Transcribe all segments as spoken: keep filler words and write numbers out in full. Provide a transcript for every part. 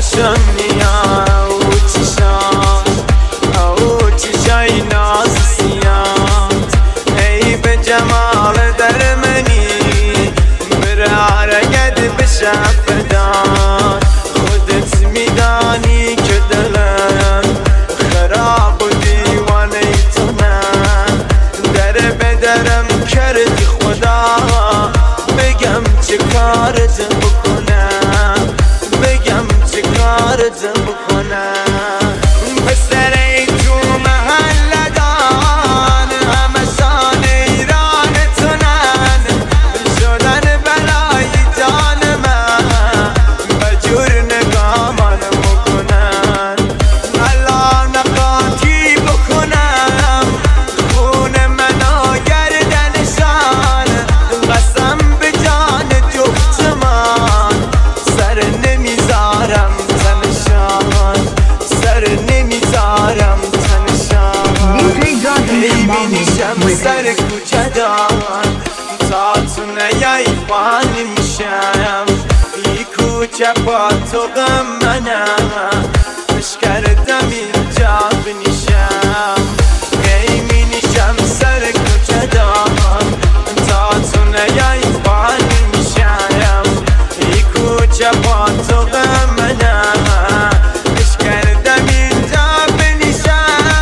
خوشم میاد او چشات، او چشای ناز سیاد، ای به جمال در منی بره حرکت بشه فدات. خودت میدانی که دلم خراب و دیوانه تو من، در بدرم کردی خدا، بگم چه کارت بکنم، بگم چه کارت بکنم. پسر تو محله دان همه شان ایران تونن، شدن بلای جان من بجور نگامان بکنن. الان قاطی بکنم خون منو گردنشان، قسم به جان جفت من سر نمیذارم تنشان، سر نمیذارم تنشان. میبینیشم سر کوچه دان تا تو نیایی فانی میشم، ای کوچه با تو غم منم اش کردم اینجا بنیشم. میبینیشم سر کوچه دان تا تو نیایی فانی میشم، ای کوچه با تو غم منم اش کردم اینجا بنیشم.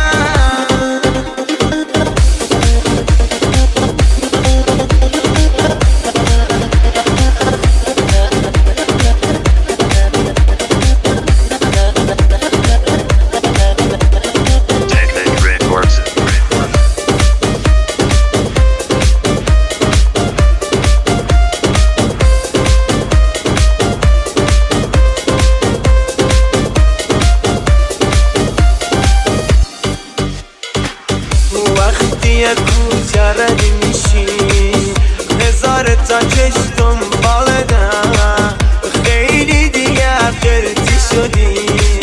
وقتی کوچه ردی میشی هزار تا چشم دنبالتم، خیلی دیگه قرتی شدی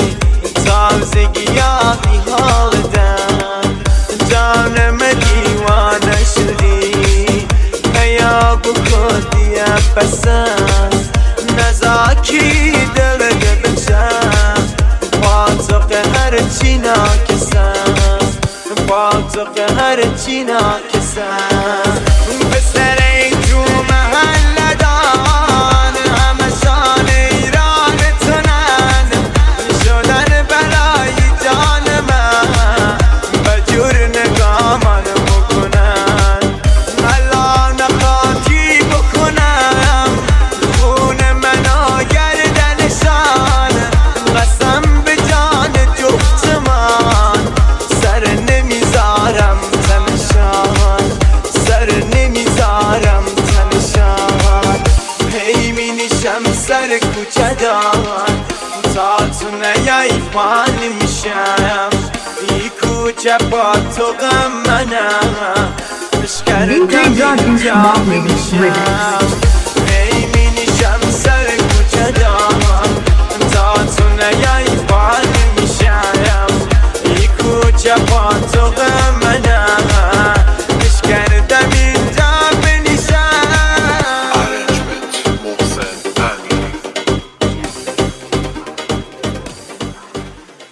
تازگی ها بی حالتم، جانم دیوانه شدی ایا بکردی پسند نزاکی دلگه بچم با تو قهر چی ناکسم، با تو قهر چی ناکسم. پسر تو محله دان همه شان ایران تونن، شدن بلای جان من بجور نگامان بکنن. الان قاطی بکنم خون منو گردنشان، قسم به جان جفت من سر نمیذارم تنشان، سر نمیذارم تنشان. هی مینیشم سر کوچه دان تا تو نیایی فانی میشم، ای کوچه با تو غم منم اش کردم اینجا بنیشم. هی مینیشم سر کوچه دان تا تو نیایی فانی میشم، ای کوچه با تو غم منم